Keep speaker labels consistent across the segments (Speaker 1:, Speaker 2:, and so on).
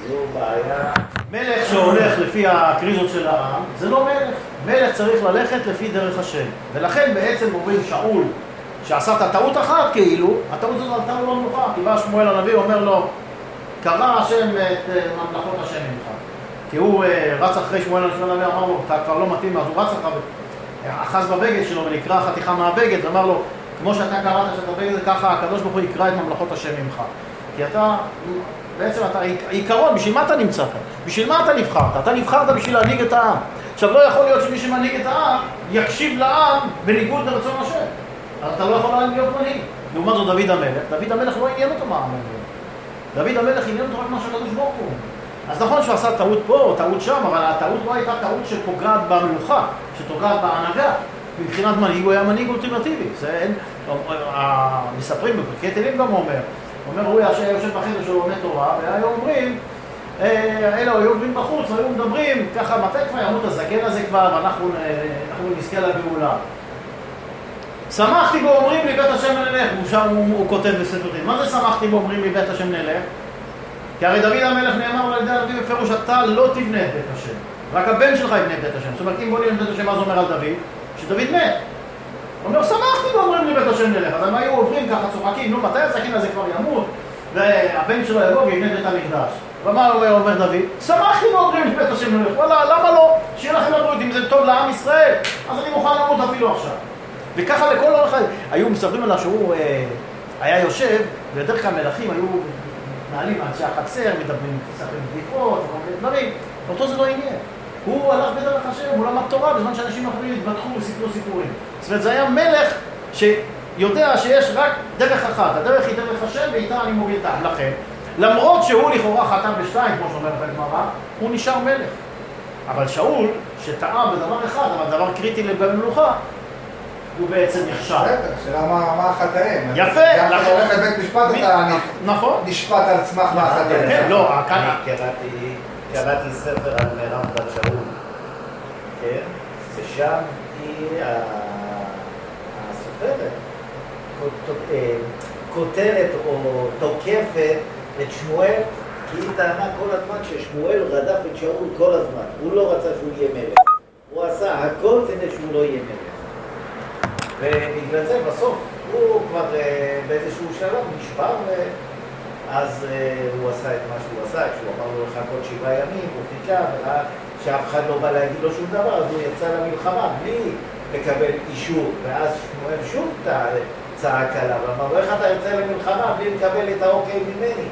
Speaker 1: זו בעיה.
Speaker 2: מלך שהולך לפי הקריזות של העם, זה לא מלך. מלך צריך ללכת לפי דרך השם. ולכן בעצם אומרים שאול, שעשה את הטעות אחת כאילו, הטעות הזאת הייתה לו לא מנוחה. כי בא שמואל הנביא אומר לו, קרא השם את ממלכות השם ממך. כי הוא רץ אחרי שמואל הנביא, אמר לו, אתה כבר לא מתאים, אז הוא רץ אחריו, אחז בבגד שלו ונקרא חתיכה מהבגד, ואמר לו, כמו שאתה קראת שאתה בגד, ככה הקדוש ברוך הוא יקרא את ממלכות השם ממך. כי אתה, בעצם אתה, עיקרון, בשביל מה אתה נמצא כאן? בשביל מה אתה נבחרת? אתה נבחרת בשביל להנהיג את העם. עכשיו, לא יכול להיות שמי שמנהיג את העם יקשיב לעם בניגוד לרצון השם. אז אתה לא יכול להיות מנהיג. לעומת זאת דוד המלך. דוד המלך לא עניין אותו מה העם. דוד המלך עניין אותו רק מה שהקדוש ברוך הוא. אז נכון שהוא עשה טעות פה או טעות שם, אבל הטעות לא הייתה טעות שפוגעת במלוכה, שפוגעת בהנהגה. מבחינת מנהיג הוא היה מנהיג אולטימטיבי. זה אין, מספרים בפרקי תהילים גם אומר, הוא יושב בחדר שהוא לומד תורה, והיו אומרים, אלה היו עוברים בחוץ, והיו מדברים, ככה, מתי כבר ימות הזקן הזה כבר, ואנחנו נזכה לגאולה. שמחתי בו אומרים לי בית השם נלך, הוא כותב בספר תהילים. מה זה שמחתי בו אומרים לי בית השם נלך? כי הרי דוד המלך נאמר על ידי הנביא בפירוש, אתה לא תבנה את בית השם, רק הבן שלך יבנה את בית השם. זאת אומרת, אם בונים את בית השם, מה זה אומר על דוד? שדוד מת. הוא אומר, שמחתי בו אומרים לי בית השם נלך. אז הם היו עוברים ככה צוחקים, נו, מתי הזקן הזה כבר ימות? והבן שלו יבוא ויבנה את בית המקדש. ומה אומר דוד? שמחתי בו אומרים לי בית השם נלך. וואלה, למה לא? שיהיה לכם לבריאות, אם זה טוב לעם ישראל, אז אני מוכן למות אפילו עכשיו. וככה לכל אורך היו מספרים עליו שהוא היה יושב, ויותר כלל מלכים היו נעלים אנשי החצר, מדברים בדיחות, וכל מיני דברים. אותו זה לא עניין. הוא הלך בדרך השם, הוא למד תורה, בזמן שאנשים אחרים התבטחו וסיפרו סיפורים. זאת אומרת, זה היה מלך שיודע שיש רק דרך אחת. הדרך היא דרך השם, ואיתה אני מוביל את העם. לכן, למרות שהוא לכאורה חתם בשתיים, כמו שאומר בגמרא, הוא נשאר מלך. אבל שאול, שטעה בדבר אחד, אבל דבר קריטי במלוכה, הוא בעצם נכשל.
Speaker 3: שאלה מה החטאים.
Speaker 2: יפה.
Speaker 3: גם אתה הולך לבית משפט, אתה נשפט על סמך מה החטאים.
Speaker 2: כן, לא,
Speaker 1: קראתי ספר על מרב בת שאול, כן? ושם היא הסופרת כותרת או תוקפת את שמואל, כי היא טענה כל הזמן ששמואל רדף את שאול כל הזמן. הוא לא רצה שהוא יהיה מלך. הוא עשה הכל כדי שהוא לא יהיה מלך. ובגלל זה בסוף הוא כבר באיזשהו שלב נשבר, אז הוא עשה את מה שהוא עשה. כשהוא אמר לו לחכות 7 ימים, הוא חיכה וראה שאף אחד לא בא להגיד לו שום דבר, אז הוא יצא למלחמה בלי לקבל אישור. ואז שמואל שוב צעק עליו, אמר לו, איך אתה יוצא למלחמה בלי לקבל את האוקיי ממני?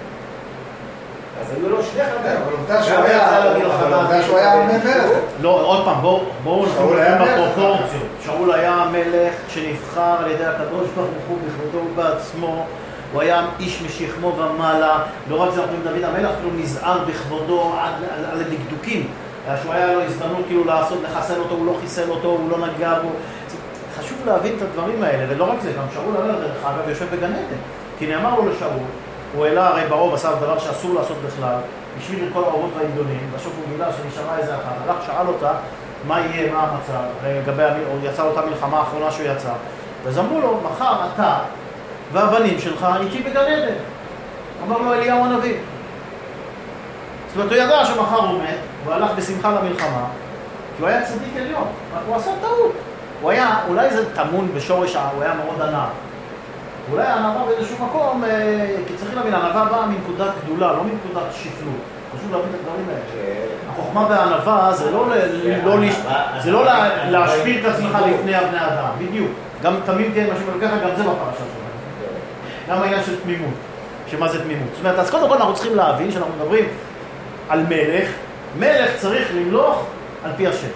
Speaker 1: אז היו לו שני חברים.
Speaker 3: אבל עובדה שהוא היה מלך.
Speaker 2: לא, עוד פעם, בואו נתחיל בפרופורציות. שאול היה מלך שנבחר על ידי הקדוש ברוך הוא בכבודו ובעצמו. הוא היה איש משכמו ומעלה. לא רק זה, אומרים דוד המלך, כאילו נזהר בכבודו על הדקדוקים. שהוא היה לו הזדמנות כאילו לחסל אותו, הוא לא חיסל אותו, הוא לא נגע בו. חשוב להבין את הדברים האלה, ולא רק זה, גם שאול המלך דרך אגב יושב בגן עדן. כי נאמר לו לשאול, הוא העלה הרי ברוב, עשה דבר שאסור לעשות בכלל, השמיד את כל האורות והעידונים, בסוף הוא גילה שנשמע איזה אחת, הלך שאל אותה מה יהיה, מה המצב, הוא יצא אותה מלחמה האחרונה שהוא יצא, אז אמרו לו, מחר אתה והבנים שלך איתי בגן עדן. אמר לו אליהו הנביא. זאת אומרת, הוא ידע שמחר הוא מת, הוא הלך בשמחה למלחמה, כי הוא היה צדיק עליון, רק הוא עשה טעות. הוא היה, אולי זה טמון בשורש, הוא היה מאוד ענב. אולי הענבה באיזשהו מקום, כי צריך להבין, הענבה באה מנקודת גדולה, לא מנקודת שפלות. חשוב להבין את הדברים האלה. החוכמה והענבה זה לא להשפיל את עצמך לפני בני אדם, בדיוק. גם תמים תהיה משהו ככה, גם זה בפרשה שלנו. גם העניין של תמימות, שמה זה תמימות. זאת אומרת, אז קודם כל אנחנו צריכים להבין שאנחנו מדברים על מלך, מלך צריך למלוך על פי השם.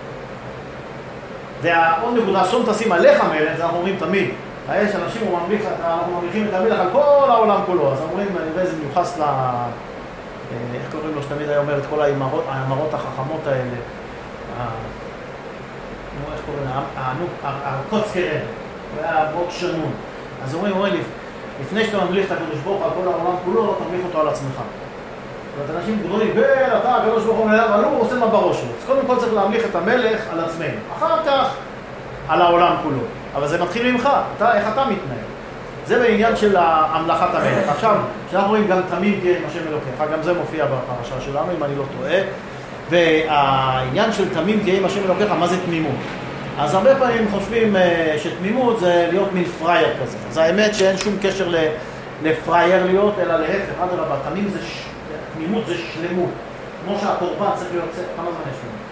Speaker 2: ועוד נקודה, שום תשים עליך מלך, זה אנחנו אומרים תמיד. יש אנשים, אנחנו ממליכים את המלך על כל העולם כולו, אז אומרים, אני יודע, זה מיוחס איך קוראים לו, שתמיד היה אומר את כל האמרות החכמות האלה, איך קוראים לו, הקוצקרן, הוא היה מאוד שנון. אז אומרים, לפני שאתה ממליך את הקדוש ברוך הוא על כל העולם כולו, תמליך אותו על עצמך. זאת אומרת, אנשים גדולים, אתה הקדוש ברוך הוא, אבל הוא עושה מה בראש שלו. אז קודם כל צריך להמליך את המלך על עצמנו, אחר כך על העולם כולו. אבל זה מתחיל ממך, איך אתה מתנהל. זה בעניין של המלאכת המלך. עכשיו, כשאנחנו רואים גם תמים תהיה עם השם אלוקיך, גם זה מופיע בפרשה שלנו, אם אני לא טועה. והעניין של תמים תהיה עם השם אלוקיך, מה זה תמימות? אז הרבה פעמים חושבים שתמימות זה להיות מין פרייר כזה. אז האמת שאין שום קשר לפרייר להיות, אלא להפך, אדרבה, תמימות זה שלמות. כמו שהקורבן צריך להיות, כמה זמן יש לנו?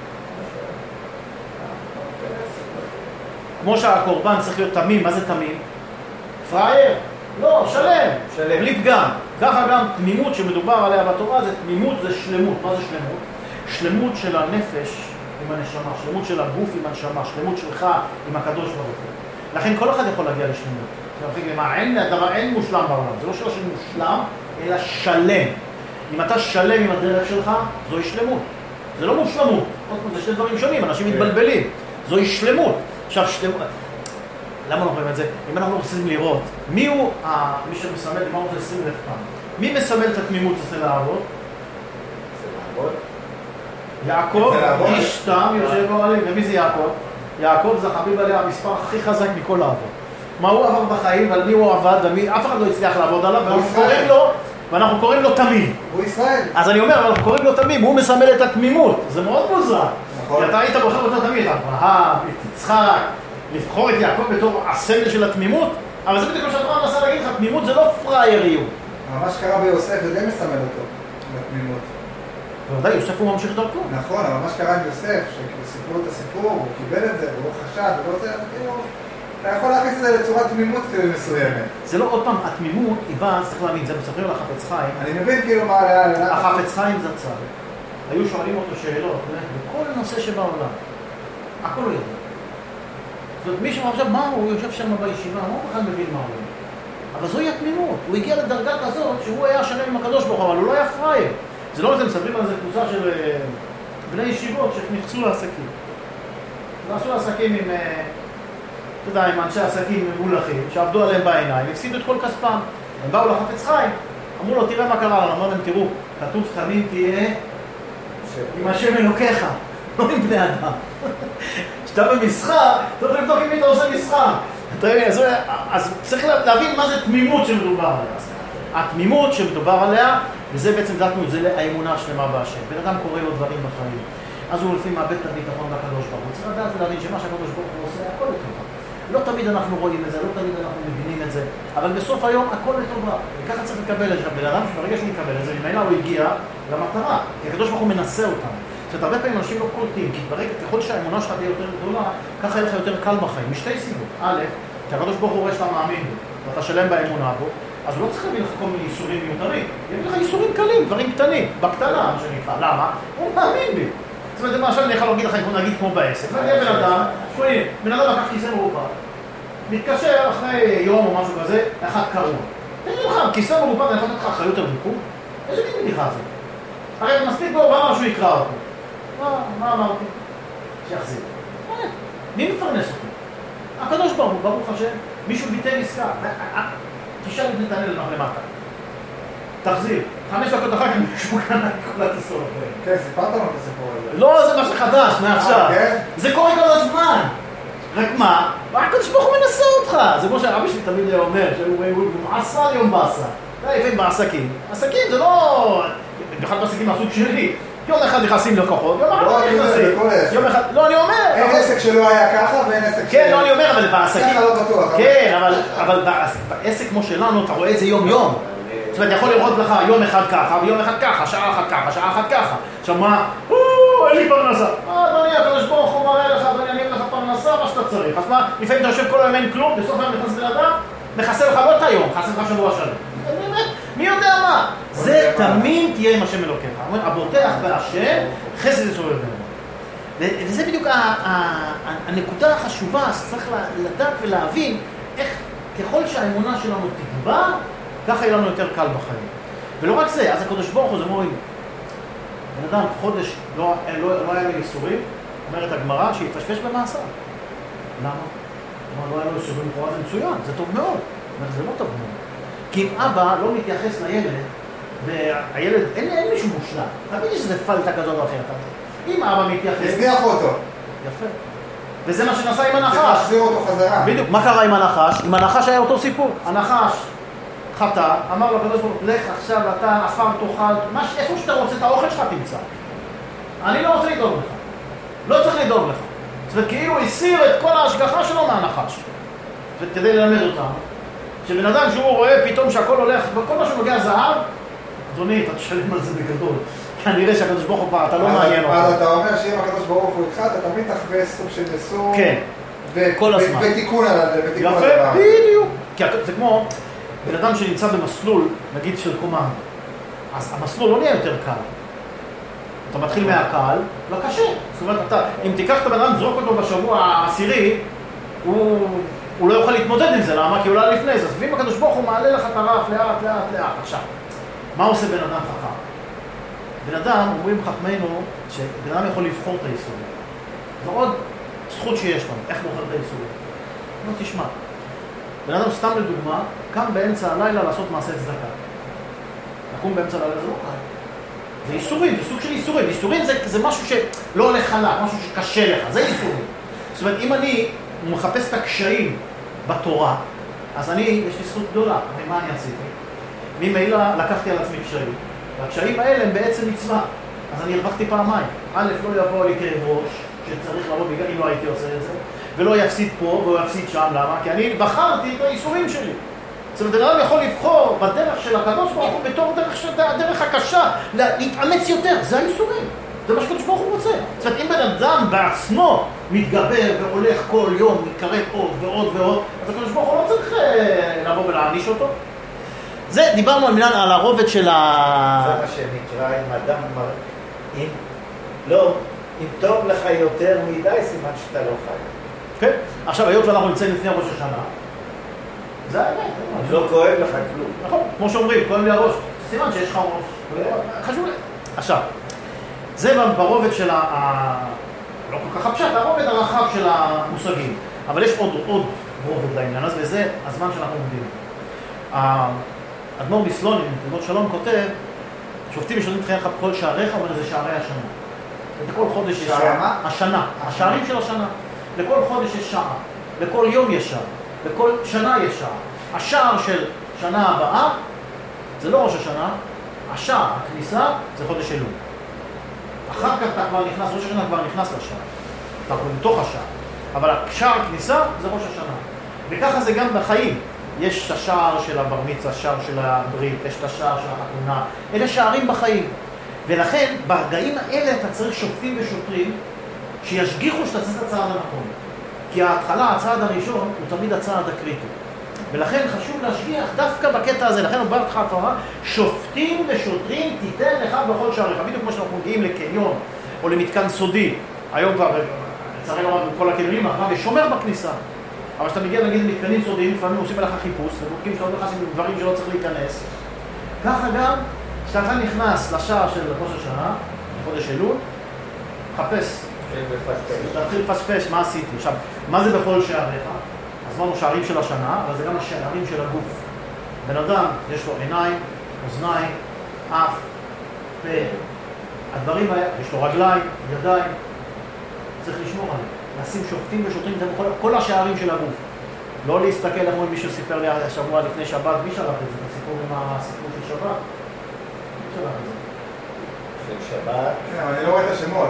Speaker 2: כמו שהקורבן צריך להיות תמים, מה זה תמים? פרייר? לא, שלם, בלי פגם. ככה גם תמימות שמדובר עליה בתורה, זה תמימות, זה שלמות. מה זה שלמות? שלמות של הנפש עם הנשמה, שלמות של הגוף עם הנשמה, שלמות שלך עם הקדוש ברוך הוא. לכן כל אחד יכול להגיע לשלמות. אין מושלם בעולם, זה לא שאלה של מושלם, אלא שלם. אם אתה שלם עם הדרך שלך, זוהי שלמות. זה לא מושלמות, זה שני דברים שונים, אנשים מתבלבלים. זוהי שלמות. עכשיו, למה לא רואים את זה? אם אנחנו רוצים לראות, מי הוא מי שמסמל, מה הוא זה 20,000 פעם? מי מסמל את התמימות אצל האבות? יעקב, איש תם, יושב בעלים. ומי זה יעקב? יעקב זה חביב עליה המספר הכי חזק מכל האבות. מה הוא עבר בחיים, ועל מי הוא עבד, אף אחד לא הצליח לעבוד עליו, ואנחנו קוראים לו תמים.
Speaker 3: הוא ישראל.
Speaker 2: אז אני אומר, אנחנו קוראים לו תמים, הוא מסמל את התמימות. זה מאוד מוזר. כי אתה היית בוחר אותו תמיד, אברהם, יצחק, לבחור את יעקב בתור הסמל של התמימות, אבל זה בדיוק מה שהתורה מנסה להגיד לך, תמימות זה לא פרייריות.
Speaker 3: מה שקרה ביוסף, זה די מסמל אותו, בתמימות.
Speaker 2: בוודאי, יוסף הוא ממשיך דרכו.
Speaker 3: נכון, אבל מה שקרה עם יוסף, שסיפרו את הסיפור, הוא קיבל את זה, והוא חשד, ולא זה, כאילו, אתה יכול להכניס את זה לצורת תמימות מסוימת.
Speaker 2: זה לא עוד פעם, התמימות היא באה, צריך להבין, זה מספרים על החפץ חיים.
Speaker 3: אני מבין כאילו מה היה...
Speaker 2: החפץ חיים זצ"ל. היו שואלים אותו שאלות, בכל נושא שבעולם. הכל הוא יודע. זאת אומרת, מישהו עכשיו, מה הוא יושב שם בישיבה, מה הוא בכלל מבין מה הוא? אבל זוהי התמימות. הוא הגיע לדרגה כזאת שהוא היה שלם עם הקדוש ברוך הוא, אבל הוא לא היה פרייר. זה לא, אתם מספרים על זה קבוצה של בני ישיבות שנכנסו לעסקים. נעשו עסקים עם, אתה יודע, עם אנשי עסקים מולכים, שעבדו עליהם בעיניים, הפסידו את כל כספם. הם באו לחפץ חיים, אמרו לו, תראה מה קרה לנו. אמרו להם, תראו, כתוב תמים תהיה עם השם אלוקיך, לא עם בני אדם. כשאתה במסחר, צריך לבדוק עם מי אתה עושה מסחר. אז צריך להבין מה זה תמימות שמדובר עליה. התמימות שמדובר עליה, וזה בעצם דעתנו, זה האמונה השלמה בהשם. בן אדם קורא לו דברים בחיים. אז הוא לפעמים מאבד את הביטחון והקדוש ברוך הוא. צריך לדעת ולהבין שמה שהקדוש ברוך הוא עושה, הכל לטובה. לא תמיד אנחנו רואים את זה, לא תמיד אנחנו מבינים את זה, אבל בסוף היום הכל לטובה. וככה צריך לקבל את זה. בן אדם שברגע שהוא מקבל את זה, ממילא הוא הגיע למטרה. כי הקדוש ברוך הוא מנסה אותנו. זאת הרבה פעמים אנשים לא קולטים, כי ברגע ככל שהאמונה שלך תהיה יותר גדולה, ככה יהיה לך יותר קל בחיים. משתי סיבות. א', כי הקדוש ברוך הוא רואה שאתה מאמין בו, ואתה שלם באמונה בו, אז הוא לא צריך להביא לך כל מיני איסורים מיותרים. יביא לך איסורים קלים, דברים קטנים, בקטנה, מה שנקרא. למה? הוא מאמין בי. זאת אומרת, למשל אני יכול להגיד לך, נגיד כמו בעסק. נגיד בן אדם לקח כיסא מרופא. מתקשר אחרי יום או משהו כזה, אחד קרוע. תגיד לך, כיסא מרופא, אני יכול לתת לך אחריות על ריקום? איזה מין בדיחה זה? הרי מספיק בו, מה אמר שהוא יקרא אותו? מה אמרתי? שיחזיר. מי מפרנס אותו? הקדוש ברוך הוא, ברוך השם, מישהו ביטל עסקה. תשאל את נתנאל למטה. תחזיר. 5 דקות אחר כך מישהו קנה את כל הטיסות.
Speaker 3: כן, סיפרת לנו את הסיפור הזה.
Speaker 2: לא, זה משהו חדש, מעכשיו. זה קורה כל הזמן. רק מה? הקדוש ברוך הוא מנסה אותך. זה כמו שהרבי שלי תמיד היה אומר, שהוא מעשה על יום בעשה. זה לפעמים בעסקים. עסקים זה לא... בכלל בעסקים מהסוג שלי. יום אחד נכנסים לקוחות, יום אחד לא נכנסים. יום אחד... לא, אני אומר...
Speaker 3: אין עסק שלא היה ככה ואין עסק
Speaker 2: כן, לא, אני אומר, אבל בעסקים...
Speaker 3: ככה לא בטוח.
Speaker 2: כן, אבל בעסק כמו שלנו, אתה רואה את זה יום-יום. זאת אומרת, יכול לראות לך יום אחד ככה, ויום אחד ככה, שעה אחת ככה, שעה אחת ככה. עכשיו מה? אין לי פרנסה. אדוני, הקדוש ברוך הוא מראה לך, אדוני, אני אביא לך פרנסה, מה שאתה צריך. אז מה, לפעמים אתה יושב כל היום אין כלום, בסוף היום נכנס בן אדם, מחסה לך לא את היום, מחסה לך שבוע שלם. מי יודע מה? זה תמיד תהיה עם השם אלוקיך. אומר, הבוטח בהשם, חסד יסובב בינינו. וזה בדיוק הנקודה החשובה, שצריך לדעת ולהבין איך ככל שהאמונה שלנו תגבר, ככה יהיה לנו יותר קל בחיים. ולא רק זה, אז הקדוש ברוך הוא, זה אומרים, בן אדם חודש לא היה לו איסורים, אומרת הגמרא, שיפשפש במעשה. למה? לא היה לו איסורים לכאורה, זה מצוין, זה טוב מאוד. זה לא טוב מאוד. כי אם אבא לא מתייחס לילד, והילד, אין מישהו מושלם. תמיד יש איזה פלטה כזאת או אחרת. אם אבא מתייחס...
Speaker 3: הזניח אותו.
Speaker 2: יפה. וזה מה שנעשה עם הנחש.
Speaker 3: צריך להחזיר אותו חזרה.
Speaker 2: בדיוק, מה קרה עם הנחש? עם הנחש היה אותו סיפור. הנחש חטא, אמר לו הקדוש ברוך הוא, לך עכשיו אתה עפר תאכל, איפה שאתה רוצה את האוכל שלך תמצא. אני לא רוצה לדאוג לך. לא צריך לדאוג לך. זאת אומרת, כאילו הסיר את כל ההשגחה שלו מהנחש. זאת אומרת, כדי ללמד אותם, שבן אדם שהוא רואה פתאום שהכל הולך, וכל מה שנוגע זהב, אדוני, אתה תשלם על זה בגדול. כנראה שהקדוש ברוך הוא, אתה לא מעניין אותו.
Speaker 3: אז אתה אומר שאם הקדוש ברוך הוא איתך, אתה תמיד תחווה סוג של ניסוי.
Speaker 2: כן, כל הזמן.
Speaker 3: ותיקון על הדבר.
Speaker 2: יפה, בדיוק. כי זה כמו בן אדם שנמצא במסלול, נגיד של קומנדו. אז המסלול לא נהיה יותר קל. אתה מתחיל מהקל לקשה. זאת אומרת, אם תיקח את הבן אדם, זרוק אותו בשבוע העשירי, הוא לא יוכל להתמודד עם זה, למה? כי הוא לא לפני זה. אז ואם הקדוש ברוך הוא מעלה לך את הרף לאט. עכשיו, מה עושה בן אדם חכם? בן אדם, אומרים חכמינו, שבן אדם יכול לבחור את היסורים. זו עוד זכות שיש לנו, איך בוחר את היסורים. לא תשמע. בן אדם סתם לדוגמה, קם באמצע הלילה לעשות מעשה צדקה. לקום באמצע הלילה זה לא קל. זה איסורים, זה סוג של איסורים. איסורים זה משהו שלא הולך חלק, משהו שקשה לך, זה איסורים. זאת אומרת, אם אני מחפש את הקשיים בתורה, אז יש לי זכות גדולה. מה אני עשיתי? ממילא לקחתי על עצמי קשיים. והקשיים האלה הם בעצם מצווה. אז אני הרווחתי פעמיים. א', לא יבוא לי כאב ראש, שצריך לבוא בגלל אם לא הייתי עושה את זה, ולא יפסיד פה והוא יפסיד שם. למה? כי אני בחרתי את האיסורים שלי. זאת אומרת, אדם יכול לבחור בדרך של הקדוש ברוך הוא בתור דרך הקשה, להתאמץ יותר. זה האיסורים. זה מה שקדוש ברוך הוא רוצה. זאת אומרת, אם בן אדם בעצמו מתגבר והולך כל יום, מתקרב עוד ועוד ועוד, אז הקדוש ברוך הוא לא צריך לבוא ולהעניש אותו. זה, דיברנו על הרובד של
Speaker 1: זה מה שנקרא, אם אדם אם טוב לך יותר מדי, סימן שאתה לא חי.
Speaker 2: כן. עכשיו, היות ואנחנו נמצאים לפני ראש השנה, זה האמת.
Speaker 1: לא כואב לך כלום.
Speaker 2: נכון, כמו שאומרים, כואב לי הראש. סימן שיש לך ראש. חשוב לי. עכשיו, זה ברובד של לא כל כך הפשט, הרובד הרחב של המושגים. אבל יש עוד רובד לעניין, אז וזה הזמן שאנחנו עומדים. אדמו"ר מסלונים, תלמוד שלום, כותב, שופטים ושופטים חייך בכל שעריך, אומר זה שערי השנה. לכל חודש יש שעה. השנה, השערים של השנה. לכל חודש יש שעה, לכל יום יש שעה, לכל שנה יש שעה. השער של שנה הבאה, זה לא ראש השנה, השער, הכניסה, זה חודש אלול. אחר כך אתה כבר נכנס, ראש השנה כבר נכנס לשער. אתה כבר בתוך השער. אבל השער הכניסה זה ראש השנה. וככה זה גם בחיים. יש את השער של הבר מצווה, השער של הברית, יש את השער של החתונה. אלה שערים בחיים. ולכן, ברגעים האלה אתה צריך שופטים ושוטרים שישגיחו שאתה צריך את הצעד הנכון. כי ההתחלה, הצעד הראשון, הוא תמיד הצעד הקריטי. ולכן חשוב להשגיח דווקא בקטע הזה. לכן הוא בא לך התורה, שופטים ושוטרים תיתן לך בכל שעריך. בדיוק כמו שאנחנו מגיעים לקניון או למתקן סודי. היום כבר, לצערנו הרב, כל הקניונים, הרב שומר בכניסה. אבל כשאתה מגיע נגיד למתקנים סודיים, לפעמים עושים עליך חיפוש, ובודקים שאתה לא נכנס עם דברים שלא צריך להיכנס. ככה גם, כשאתה נכנס לשער של ראש השנה, חודש אלול, חפש. תתחיל לפספס מה עשיתי. עכשיו, מה זה בכל שעריך? אז אמרנו שערים של השנה, אבל זה גם השערים של הגוף. בן אדם, יש לו עיניים, אוזניים, אף, פה, הדברים האלה, יש לו רגליים, ידיים, צריך לשמור עליהם. לשים שופטים ושוטרים, כל השערים של הגוף. לא להסתכל כמו מישהו סיפר לי השבוע לפני שבת, מי שלח את זה? הסיפור עם הסיפור של שבת? מי שלח את זה?
Speaker 1: של שבת?
Speaker 3: כן, אבל אני לא רואה את השמות.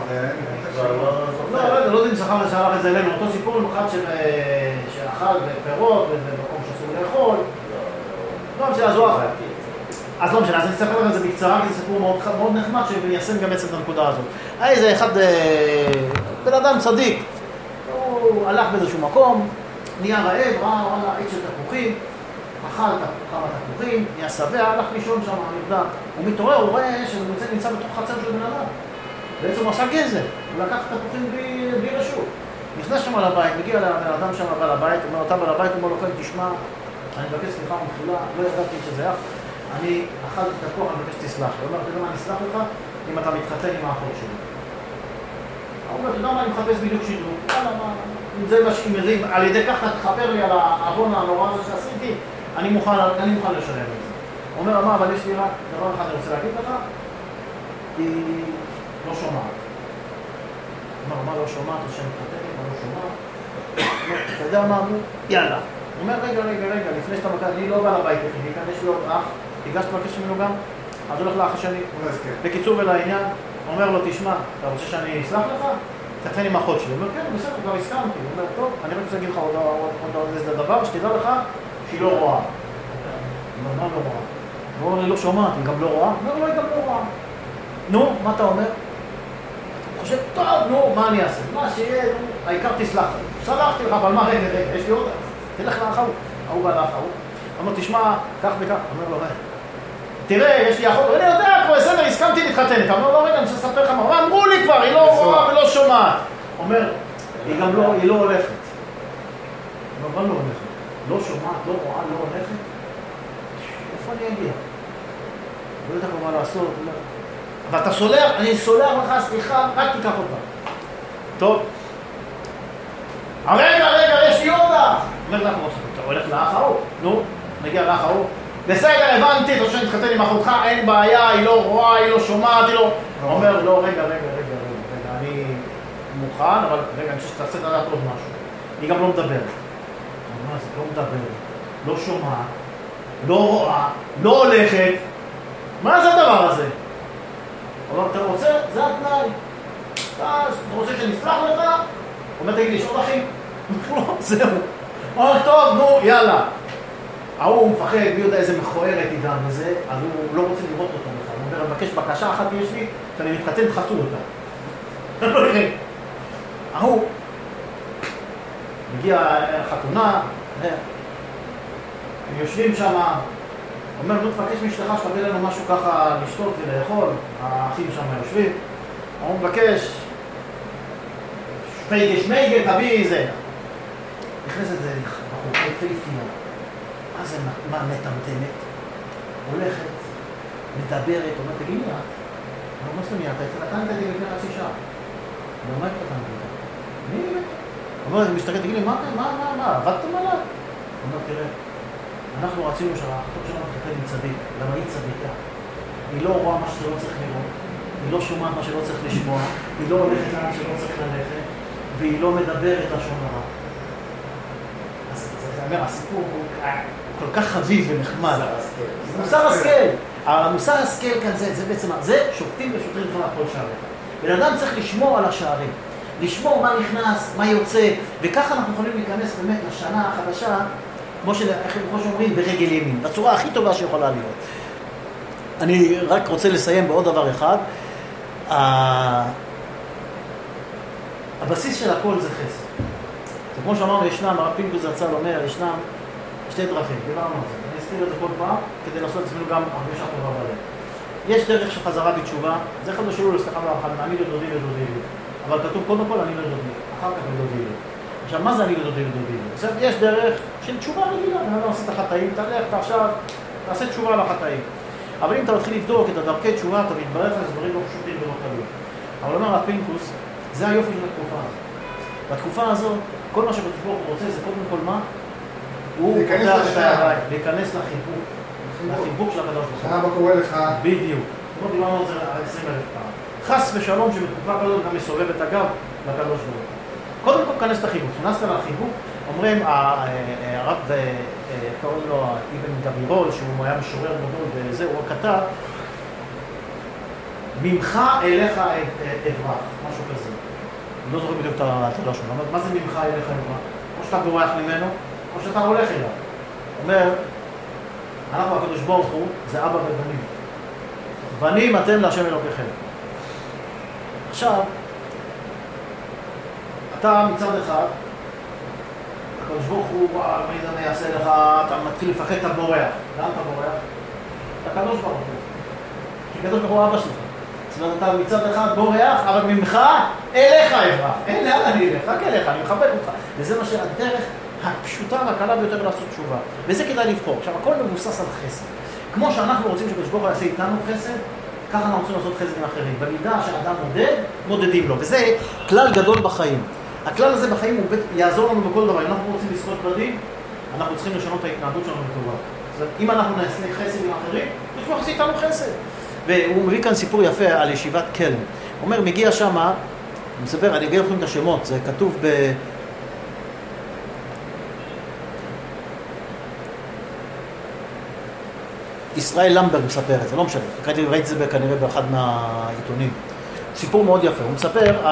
Speaker 2: לא יודע אם שלח את זה אלינו. אותו סיפור עם אחד שאכל פירות במקום שאסור לאכול. לא משנה, אז לא משנה, אז אני אספר לך את זה בקצרה, כי זה סיפור מאוד נחמד שמיישם גם בעצם את הנקודה הזאת. היה איזה אחד, בן אדם צדיק, הוא הלך באיזשהו מקום, נהיה רעב, ראה עץ של תפוחים, אכל כמה תפוחים, נהיה שבע, הלך לישון שם, נרדם. הוא מתעורר, הוא רואה שזה נמצא בתוך חצר של בן אדם. בעצם הוא עשה גזל, הוא לקח תפוחים בלי רשות. נכנס שם על הבית, מגיע לבן אדם שם על הבית, אומר אותה על הבית, הוא אומר לו, כן, תשמע, אני מבקש סליחה ומחילה, לא ידעתי שזה אח, אני אכלתי תפוח, אני מבקש תסלח. הוא אומר, אתה יודע מה, אני אסלח לך אם אתה מתחתן עם האחות שלי. הוא אומר, אתה יודע מה, אני מחפש בדיוק שידור. אם זה משקים מזים, על ידי כך תחפר לי על העוון הנורא הזה שעשיתי, אני מוכן לשלם את זה. הוא אומר, מה, אבל יש לי רק דבר אחד אני רוצה להגיד לך, היא לא שומעת. הוא אומר, מה לא שומעת? השם מתחתן, מה לא שומעת? אתה יודע מה אמרו? יאללה. הוא אומר, רגע, לפני שאתה מקד, אני לא בא לבית יחידי, כאן יש לי עוד אח, הגשת לבקש ממנו גם, אז הולך לאח השני. בקיצור ולעניין, אומר לו, תשמע, אתה רוצה שאני אסלח לך? תתן עם אחות שלי. הוא אומר, כן, בסדר, כבר הסכמתי. הוא אומר, טוב, אני רק רוצה להגיד לך עוד איזה דבר, שתדע לך שהיא לא רואה. הוא אומר, מה לא רואה? הוא אומר, אני לא שומעת, היא גם לא רואה? הוא אומר, לא, היא גם לא רואה. נו, מה אתה אומר? הוא חושב, טוב, נו, מה אני אעשה? מה שיהיה, העיקר תסלח. סלחתי לך, אבל מה, רגע, יש לי עוד... תלך לאח ההוא בא לאח ההוא. אמר, תשמע, כך וכך. אומר לו, תראה, יש לי אחות, אני יודע, כבר בסדר, הסכמתי להתחתן. אמר לו, רגע, אני רוצה לספר לך מה. אמרו לי כבר, היא לא רואה ולא שומעת. אומר, היא גם לא, היא לא הולכת. אבל לא הולכת. לא שומעת, לא רואה, לא הולכת. איפה אני אגיע? לא יודע מה לעשות. אבל אתה סולח, אני סולח לך, סליחה, רק תיקח אותה. טוב. רגע, יש לי עוד אח. אומר לך, אתה הולך לאח ההוא? נו, מגיע לאח ההוא. בסדר, הבנתי, אתה רוצה להתחתן עם אחותך, אין בעיה, היא לא רואה, היא לא שומעת, היא לא... אומר, לא, רגע, אני מוכן, אבל רגע, אני חושב שתעשה את הדעת עוד משהו. היא גם לא מדברת. מה זה, לא מדברת, לא שומעת, לא רואה, לא הולכת. מה זה הדבר הזה? אבל אתה רוצה, זה התנאי. אתה רוצה שנסלח לך? אומר, תגיד לי, יש עוד אחים? לא, זהו. אומר, טוב, נו, יאללה. הוא מפחד, מי יודע איזה מכוערת היא גם וזה, אז הוא לא רוצה לראות אותה בכלל. הוא אומר, אני מבקש בקשה אחת יש לי, שאני מתחתן, תחתו אותה. לא נראה. הוא מגיע חתונה, הם יושבים שם, אומר, נו, תבקש מאשתך שתביא לנו משהו ככה לשתות ולאכול, האחים שם יושבים, הוא מבקש, שמייגל, תביא זה. נכנס את זה בחורי פייפייה. מה זה, מה מטמטמת? הולכת, מדברת, אומרת, תגיד לי, מה זאת אומרת? אתה התחתנת לי לפני חצי שעה. מה התחתנת לי? מי? אומרת, אני מסתכל, תגיד לי, מה, עבדתם עליו? הוא אומר, תראה, אנחנו רצינו שהאחתות שלנו תתחתן עם צדיק, למה היא צדיקה. היא לא רואה מה שלא צריך לראות, היא לא שומעת מה שלא צריך לשמוע, היא לא הולכת לאן שלא צריך ללכת, והיא לא מדברת לשון הרע. אז זה אומר, הסיפור הוא כל כך חביב ונחמד. מוסר השכל. המוסר השכל כאן זה בעצם, זה שופטים ושוטרים לפני כל שערים. בן אדם צריך לשמור על השערים, לשמור מה נכנס, מה יוצא, וככה אנחנו יכולים להיכנס באמת לשנה החדשה, כמו שאומרים, ברגל ימין, בצורה הכי טובה שיכולה להיות. אני רק רוצה לסיים בעוד דבר אחד. הבסיס של הכל זה חסד. זה כמו שאמרנו, ישנם, הרב פינקוס זצ"ל אומר, ישנם שתי דרכים, דיברנו על זה. אני אזכיר את זה כל פעם, כדי לעשות את עצמנו גם הרגשה טובה בלב. יש דרך של חזרה בתשובה, זה אחד השאלו, סליחה לאחד, אני לדודי לדודי לי. אבל כתוב קודם כל אני לדודי, אחר כך לדודי לי. עכשיו, מה זה אני לדודי לדודי לי? יש דרך של תשובה רגילה, אני לא עושה את החטאים, תלך, אתה עכשיו, תעשה תשובה על החטאים. אבל אם אתה מתחיל לבדוק את הדרכי תשובה, אתה מתברר לך, זה דברים לא פשוטים ולא קלים. אבל אומר הרב פינקוס, זה היופי של התקופה הזאת. בתקופה הזאת, כל מה שבתקופה הוא רוצה, זה קודם כל מה? הוא פותח את הידיים, להיכנס לחיבוק, לחיבוק של הקדוש ברוך הוא.
Speaker 3: מה קורה לך?
Speaker 2: בדיוק. כמו דיברנו על זה 20,000 פעם. חס ושלום שבתקופה כזאת גם מסובב את הגב לקדוש ברוך הוא. קודם כל כנס את החיבוק. כנסת לחיבוק, אומרים, הרב, קוראים לו אבן גבירול, שהוא היה משורר גדול וזה, הוא כתב, ממך אליך אברח, משהו כזה. אני לא זוכר בדיוק את הלשון, אבל מה זה ממך אליך אברח? או שאתה בורח ממנו, או שאתה הולך אליו. אומר, אנחנו הקדוש ברוך הוא, זה אבא ובנים. בנים אתם להשם אלוקיכם. עכשיו, אתה מצד אחד, הקדוש ברוך הוא, מי זה יעשה לך, אתה מתחיל לפחד, אתה בורח. לאן אתה בורח? לקדוש ברוך הוא. כי הקדוש ברוך הוא אבא שלך. זאת אומרת, אתה מצד אחד בורח, אבל ממך אליך אברח. אין לאן אני אלך, רק אליך, אני מחבק אותך. וזה מה שהדרך הפשוטה והקלה ביותר לעשות תשובה. וזה כדאי לבחור. עכשיו, הכל מבוסס על חסד. כמו שאנחנו רוצים שקדוש ברוך הוא יעשה איתנו חסד, ככה אנחנו רוצים לעשות חסד עם אחרים. במידה שאדם מודד, מודדים לו. וזה כלל גדול בחיים. הכלל הזה בחיים הוא יעזור לנו בכל דבר. אם אנחנו רוצים לזכות בדין, אנחנו צריכים לשנות את ההתנהגות שלנו לטובה. זאת אומרת, אם אנחנו נעשה חסד עם אחרים, אנחנו נעשה איתנו חסד. והוא מביא כאן סיפור יפה על ישיבת קלם. הוא אומר, מגיע שמה, אני מספר, אני אגיד לכם את השמות, זה כתוב ישראל למברג מספר את זה, לא משנה, ראיתי את זה כנראה באחד מהעיתונים. סיפור מאוד יפה, הוא מספר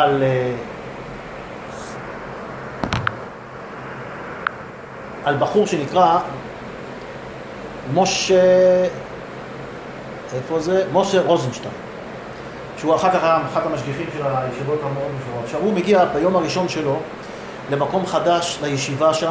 Speaker 2: על בחור שנקרא משה, איפה זה? משה רוזנשטיין, שהוא אחר כך אחד המשגיחים של הישיבות המאוד מפורט. עכשיו הוא מגיע ביום הראשון שלו למקום חדש, לישיבה שם,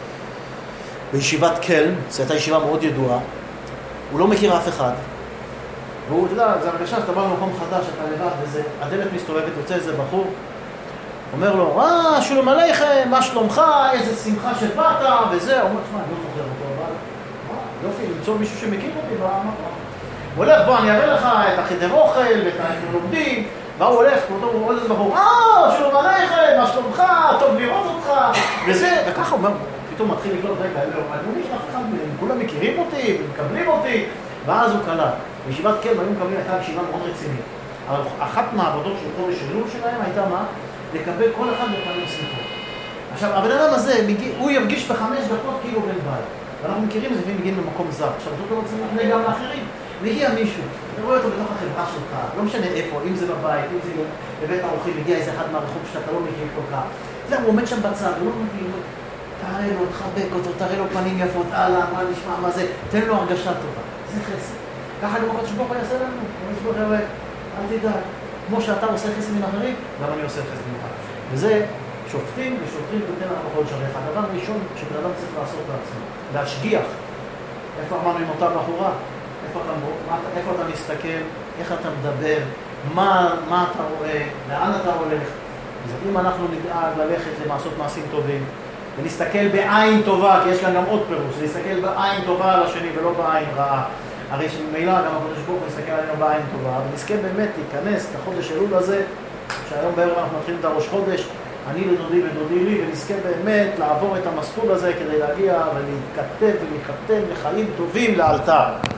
Speaker 2: בישיבת קלן, זו הייתה ישיבה מאוד ידועה, הוא לא מכיר אף אחד, והוא, אתה יודע, זה הרגשה שאתה בא למקום חדש, אתה לבד וזה, הדלת מסתובבת, יוצא איזה בחור, אומר לו, שלום עליכם, מה שלומך, איזה שמחה שבאת, וזה, הוא אומר, שמע, אני לא זוכר אותו, אבל, יופי, למצוא מישהו שמכיר אותי, הוא הולך, בוא, אני אראה לך את החדר אוכל, ואת אנחנו לומדים, והוא הולך, הוא רואה איזה בחור, שלום עליכם, מה שלומך, טוב לראות אותך, וזה, וככה הוא אומר, פתאום מתחיל לקלוט רגע, אני לא אף אחד, כולם מכירים אותי, ומקבלים אותי, ואז הוא קלט. בישיבת קלן היו מקבלים, הייתה ישיבה מאוד רצינית. אבל אחת מהעבודות של חודש אלול שלהם הייתה מה? לקבל כל אחד בפנים שמחות. עכשיו, הבן אדם הזה, הוא ירגיש ב5 דקות כאילו בן בית. ואנחנו מכירים את זה, ומגיעים למקום זר. עכשיו, זאת לא רוצים להפנה גם לאחרים. מגיע מישהו, אתה רואה אותו בתוך החברה שלך, לא משנה איפה, אם זה בבית, אם זה בבית האורחים, מגיע איזה אחד מהרחוב שאתה לא מכיר כל כך. זה, הוא עומד שם בצד, הוא לא מבין, תראה לו, תחבק אותו, תראה לו פנים יפות, מה נשמע, מה זה, תן לו הרגשה טובה. זה חסד. ככה אני אומר שברוך הוא יעשה לנו, הוא אומר, אל תדאג, כמו שאתה עושה חסד מן אחרים, גם אני עושה חסד ממך. וזה שופטים ושוטרים ותן לך בכל שריך. הדבר הראשון שבן אדם צריך לעשות לעצמו, להשגיח. איפה אמרנו עם אותה בחורה? איפה אתה מסתכל, איך אתה מדבר, מה אתה רואה, לאן אתה הולך. אז אם אנחנו נדאג ללכת למעשות מעשים טובים, ונסתכל בעין טובה, כי יש כאן גם עוד פירוש, להסתכל בעין טובה על השני ולא בעין רעה. הרי שממילא גם הקדוש ברוך הוא מסתכל עלינו בעין טובה, ונזכה באמת להיכנס לחודש אלול הזה, שהיום בערב אנחנו מתחילים את הראש חודש, אני לדודי ודודי לי, ונזכה באמת לעבור את המסלול הזה כדי להגיע ולהתכתב ולהיחתם לחיים טובים לאלתר.